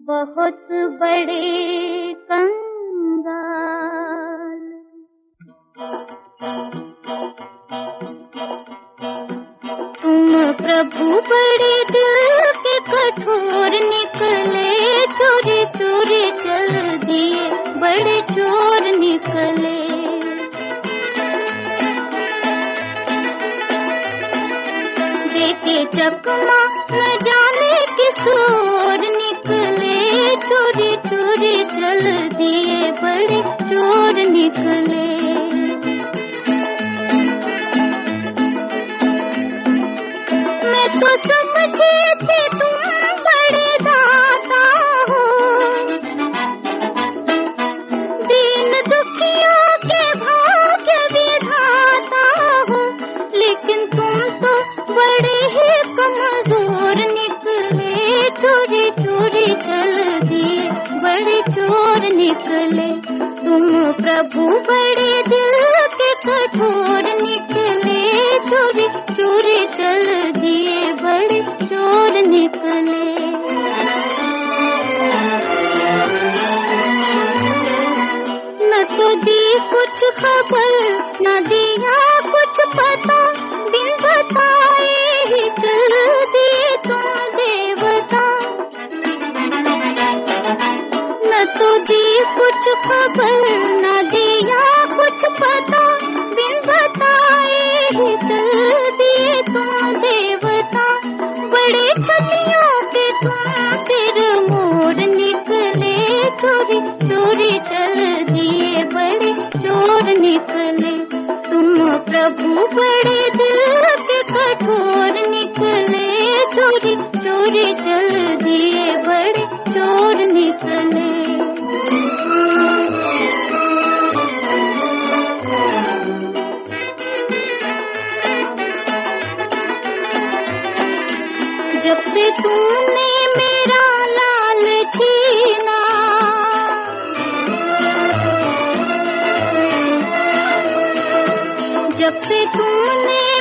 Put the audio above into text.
बहुत बड़े कंगाल। तुम प्रभु बड़े दिल के कठोर निकले, चोरी चोरी चल दिए बड़े चोर निकले। देखे चकमा न जाने किस ओर निकले, चोरी चोरी चल दिए बड़े चोर निकले। मैं तो समझी थी तुम बड़े दाता हो, दीन दुखियों के भाग्य विधाता हो, लेकिन तुम तो बड़े ही कमजोर निकले, चोरी चोरी चल दिए बड़े चोर निकले। तुम प्रभु बड़े दिल के कठोर निकले, चोरी चोरी चल दिए बड़े चोर निकले। न तो दी कुछ खबर न दिया कुछ पता, बिन बताए ही चल दिए तुम देवता। न तो दी कुछ खबर न दिया कुछ पता, बिन बताए ही चल दिए तुम देवता। बड़े छलियों के तुम सिर मोर निकले, चोरी चोरी चल दिए बड़े चोर निकले। तुम प्रभु बड़े दिल के कठोर निकले, चोरी चोरी चल दिए बड़े चोर निकले। जब से तुमने मेरा लाल छीना, जब से तुमने